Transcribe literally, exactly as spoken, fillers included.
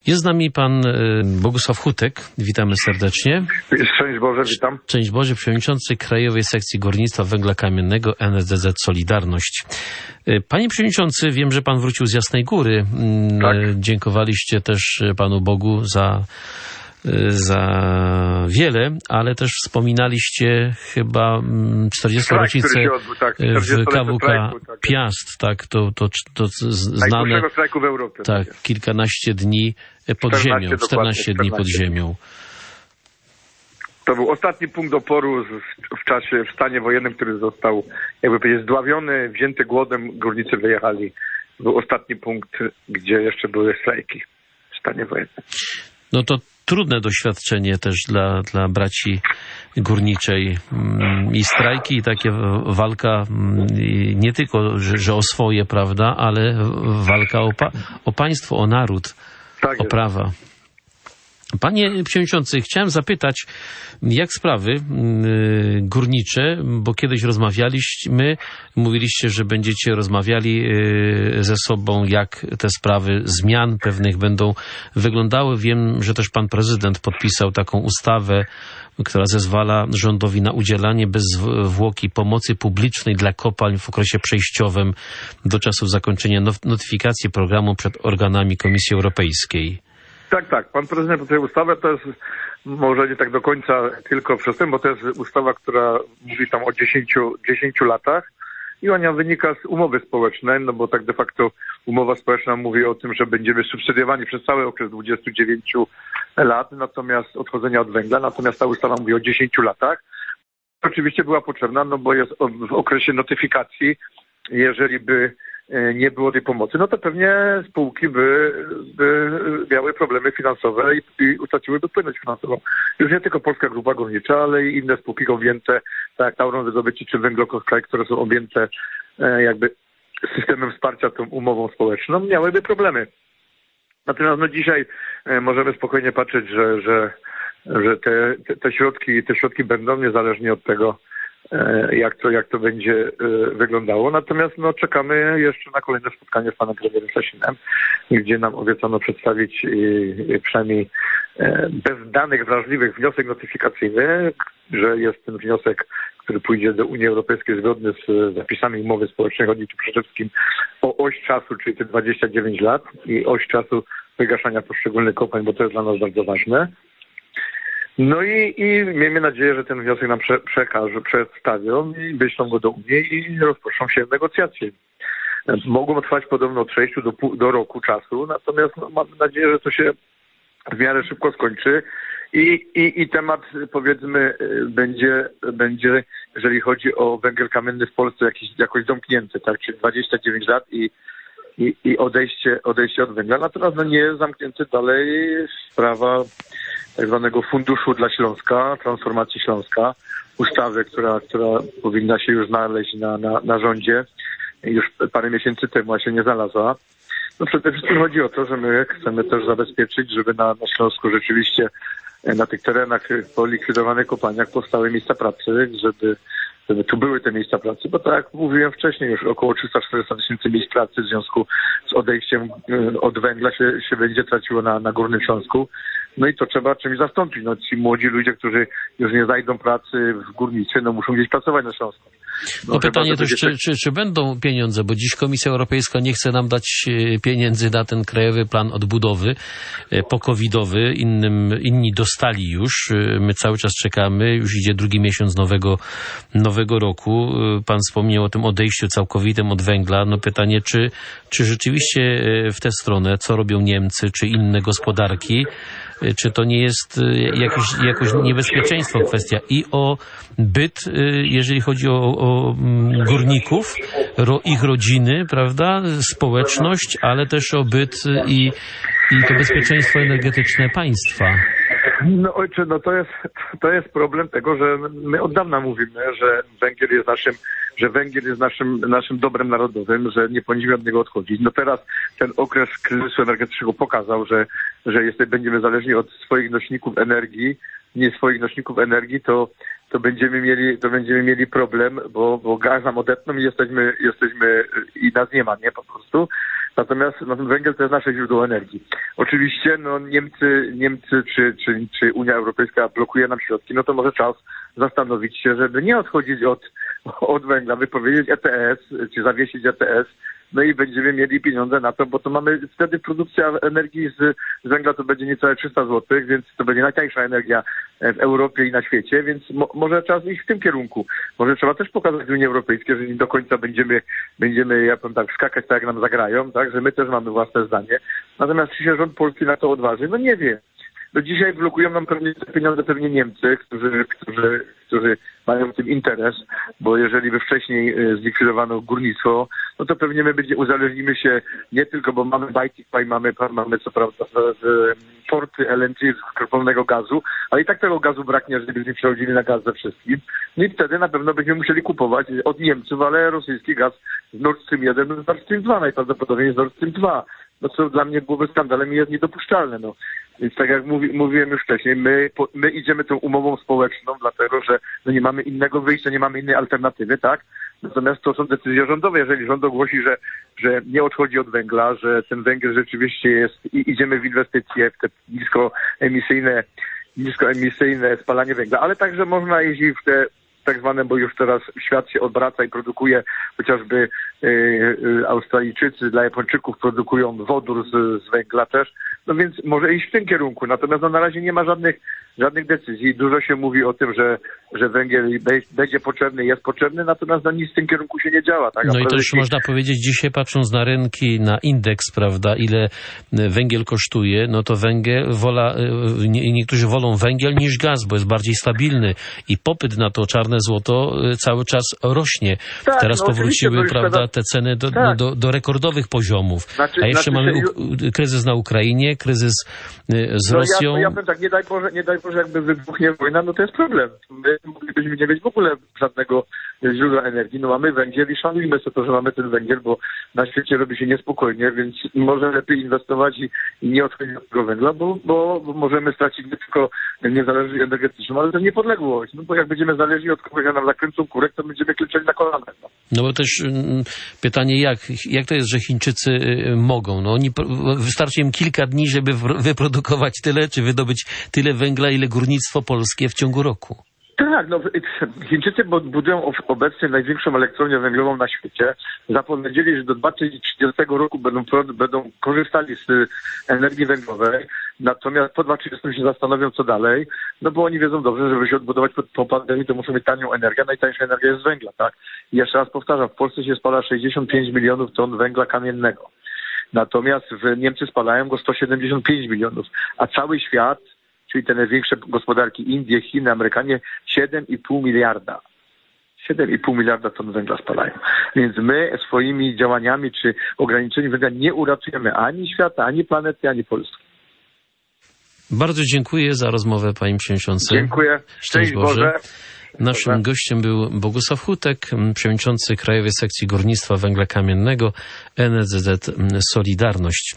Jest z nami pan Bogusław Hutek. Witamy serdecznie. Szczęść Boże, witam. Szczęść Boże, przewodniczący Krajowej Sekcji Górnictwa Węgla Kamiennego N S D Z Solidarność. Panie przewodniczący, wiem, że pan wrócił z Jasnej Góry. Tak. Dziękowaliście też Panu Bogu za, za wiele, ale też wspominaliście chyba czterdziestą rocznicę tak, w K W K strajku, tak. Piast, tak, to, to, to znane. Najgorszego strajku w Europie. Tak, tak kilkanaście dni pod czternaście, ziemią, czternaście dni pod ziemią. To był ostatni punkt oporu w czasie, w stanie wojennym, który został, jakby powiedzieć, zdławiony, wzięty głodem, górnicy wyjechali. Był ostatni punkt, gdzie jeszcze były strajki w stanie wojennym. No to trudne doświadczenie też dla, dla braci górniczej. I strajki, i takie walka nie tylko, że, że o swoje, prawda, ale walka o, pa, o państwo, o naród, tak o prawa. Panie przewodniczący, chciałem zapytać, jak sprawy górnicze, bo kiedyś rozmawialiśmy, mówiliście, że będziecie rozmawiali ze sobą, jak te sprawy zmian pewnych będą wyglądały. Wiem, że też pan prezydent podpisał taką ustawę, która zezwala rządowi na udzielanie bez zwłoki pomocy publicznej dla kopalń w okresie przejściowym do czasu zakończenia notyfikacji programu przed organami Komisji Europejskiej. Tak, tak. Pan prezydent podpisał ustawę, to jest może nie tak do końca tylko przez tym, bo to jest ustawa, która mówi tam o dziesięciu latach i ona wynika z umowy społecznej, no bo tak de facto umowa społeczna mówi o tym, że będziemy subsydiowani przez cały okres dwudziestu dziewięciu lat, natomiast odchodzenia od węgla, natomiast ta ustawa mówi o dziesięciu latach. Oczywiście była potrzebna, no bo jest w okresie notyfikacji, jeżeli by nie było tej pomocy, no to pewnie spółki by, by miały problemy finansowe i, i utraciłyby płynność finansową. Już nie tylko Polska Grupa Górnicza, ale i inne spółki objęte, tak jak Tauron Wydobycie czy Węglokostroj, które są objęte e, jakby systemem wsparcia tą umową społeczną, miałyby problemy. Natomiast no dzisiaj e, możemy spokojnie patrzeć, że, że, że te, te, te środki, te środki będą niezależnie od tego, jak to, jak to będzie wyglądało. Natomiast no, czekamy jeszcze na kolejne spotkanie z panem premierem Sasinem, gdzie nam obiecano przedstawić przynajmniej bez danych wrażliwych wniosek notyfikacyjny, że jest ten wniosek, który pójdzie do Unii Europejskiej zgodny z zapisami umowy społecznej. Chodzi tu przede wszystkim o oś czasu, czyli te dwadzieścia dziewięć lat i oś czasu wygaszania poszczególnych kopalń, bo to jest dla nas bardzo ważne. No i, i miejmy nadzieję, że ten wniosek nam prze, przekażą, przedstawią i wyślą go do Unii i rozpoczną się negocjacje. Mogą trwać podobno od sześciu do, do roku czasu, natomiast no, mamy nadzieję, że to się w miarę szybko skończy i, i, i temat, powiedzmy, będzie, będzie, jeżeli chodzi o węgiel kamienny w Polsce, jakiś, jakoś domknięty, tak, czyli dwadzieścia dziewięć lat i I, i odejście, odejście od węgla. Natomiast no nie jest zamknięty dalej sprawa tak zwanego Funduszu dla Śląska, Transformacji Śląska, ustawy, która, która powinna się już znaleźć na, na, na rządzie już parę miesięcy temu, a się nie znalazła. No przede wszystkim chodzi o to, że my chcemy też zabezpieczyć, żeby na, na Śląsku rzeczywiście na tych terenach po likwidowanych kopalniach powstały miejsca pracy, żeby żeby tu były te miejsca pracy, bo tak jak mówiłem wcześniej, już około trzysta czterysta tysięcy miejsc pracy w związku z odejściem od węgla się, się będzie traciło na, na Górnym Śląsku. No i to trzeba czymś zastąpić. No ci młodzi ludzie, którzy już nie znajdą pracy w górnictwie, no muszą gdzieś pracować na Śląsku. No, no pytanie też, będzie... czy, czy, czy będą pieniądze, bo dziś Komisja Europejska nie chce nam dać pieniędzy na ten Krajowy Plan Odbudowy pokowidowy. Innym, inni dostali już. My cały czas czekamy. Już idzie drugi miesiąc nowego, nowego roku. Pan wspomniał o tym odejściu całkowitym od węgla. No pytanie, czy, czy rzeczywiście w tę stronę, co robią Niemcy, czy inne gospodarki, czy to nie jest jakieś, jakoś niebezpieczeństwo kwestia i o byt, jeżeli chodzi o, o górników, ro, ich rodziny, prawda, społeczność, ale też o byt i, i to bezpieczeństwo energetyczne państwa. No ojcze, no to jest, to jest problem tego, że my od dawna mówimy, że węgiel jest naszym, że węgiel jest naszym, naszym dobrem narodowym, że nie powinniśmy od niego odchodzić. No teraz ten okres kryzysu energetycznego pokazał, że, że jest, będziemy zależni od swoich nośników energii, nie swoich nośników energii, to, to będziemy mieli, to będziemy mieli problem, bo, bo gaz nam odetną i jesteśmy, jesteśmy, i nas nie ma, nie, po prostu. Natomiast no, węgiel to jest nasze źródło energii. Oczywiście no, Niemcy, Niemcy czy, czy, czy Unia Europejska blokuje nam środki, no to może czas zastanowić się, żeby nie odchodzić od, od węgla, wypowiedzieć E T S, czy zawiesić E T S, no i będziemy mieli pieniądze na to, bo to mamy, wtedy produkcja energii z, z węgla to będzie niecałe trzysta złotych, więc to będzie najtańsza energia w Europie i na świecie, więc mo, może czas iść w tym kierunku. Może trzeba też pokazać Unii Europejskiej, że nie do końca będziemy, będziemy, ja powiem tak, skakać tak jak nam zagrają, tak, że my też mamy własne zdanie. Natomiast czy się rząd polski na to odważy? No nie wiem. No dzisiaj blokują nam pewnie te pieniądze pewnie Niemcy, którzy, którzy, którzy mają w tym interes, bo jeżeli by wcześniej zlikwidowano górnictwo, no to pewnie my będzie, uzależnimy się nie tylko, bo mamy Baltic Pipe, mamy, mamy co prawda porty L N G z skroplonego gazu, ale i tak tego gazu braknie, jeżeli byśmy przechodzili na gaz ze wszystkim. No i wtedy na pewno będziemy musieli kupować od Niemców, ale rosyjski gaz z Nord Stream jeden, z Nord Stream dwa, najprawdopodobniej z Nord Stream dwa. No co dla mnie byłoby skandalem i jest niedopuszczalne. No. Więc tak jak mówi, mówiłem już wcześniej, my, my idziemy tą umową społeczną, dlatego że no nie mamy innego wyjścia, nie mamy innej alternatywy, tak? Natomiast to są decyzje rządowe. Jeżeli rząd ogłosi, że, że nie odchodzi od węgla, że ten węgiel rzeczywiście jest i idziemy w inwestycje, w te niskoemisyjne, niskoemisyjne spalanie węgla, ale także można jeździć w te tak zwane, bo już teraz świat się odwraca i produkuje, chociażby y, y, Australijczycy dla Japończyków produkują wodór z, z węgla też, no więc może iść w tym kierunku. Natomiast no, na razie nie ma żadnych, żadnych decyzji. Dużo się mówi o tym, że, że węgiel be, będzie potrzebny, jest potrzebny, natomiast no, nic w tym kierunku się nie działa. Tak? No i też można powiedzieć, dzisiaj patrząc na rynki, na indeks, prawda, ile węgiel kosztuje, no to węgiel, wola, nie, niektórzy wolą węgiel niż gaz, bo jest bardziej stabilny i popyt na to czarne złoto cały czas rośnie. Tak, Teraz no powróciły, prawda, teraz... te ceny do, tak. no, do, do rekordowych poziomów. Znaczy, A jeszcze znaczy, mamy się... kryzys na Ukrainie, kryzys z no Rosją. Ja, ja powiem tak, nie daj Boże, nie daj Boże, jakby wybuchnie wojna, no to jest problem. My moglibyśmy nie mieć w ogóle żadnego źródła energii. No mamy węgiel i szanujmy sobie to, że mamy ten węgiel, bo na świecie robi się niespokojnie, więc może lepiej inwestować i, i nie odchodzić od tego węgla, bo, bo, bo możemy stracić nie tylko niezależność energetyczną, ale też niepodległość. No bo jak będziemy zależni od kogoś, a nam zakręcą kurek, to będziemy klęczeli na kolanach. No. no bo też mm, pytanie, jak, jak to jest, że Chińczycy y, mogą? No oni, wystarczy im kilka dni, żeby wyprodukować tyle, czy wydobyć tyle węgla, ile górnictwo polskie w ciągu roku. Tak, no Chińczycy budują obecnie największą elektrownię węglową na świecie. Zapowiedzieli, że do dwa tysiące trzydziestego roku będą, będą korzystali z energii węglowej. Natomiast po dwa tysiące trzydziestym się zastanowią, co dalej. No bo oni wiedzą dobrze, żeby się odbudować po, po pandemii, to muszą mieć tanią energię. Najtańsza energia jest z węgla, tak? I jeszcze raz powtarzam, w Polsce się spala sześćdziesiąt pięć milionów ton węgla kamiennego. Natomiast w Niemcy spalają go sto siedemdziesiąt pięć milionów. A cały świat, czyli te największe gospodarki, Indie, Chiny, Amerykanie, siedem i pół miliarda. siedem i pół miliarda ton węgla spalają. Więc my swoimi działaniami czy ograniczeniem węgla nie uratujemy ani świata, ani planety, ani Polski. Bardzo dziękuję za rozmowę, panie przewodniczący. Dziękuję. Szczęść Boże. Boże. Naszym Boże. gościem był Bogusław Hutek, przewodniczący Krajowej Sekcji Górnictwa Węgla Kamiennego N S Z Z Solidarność.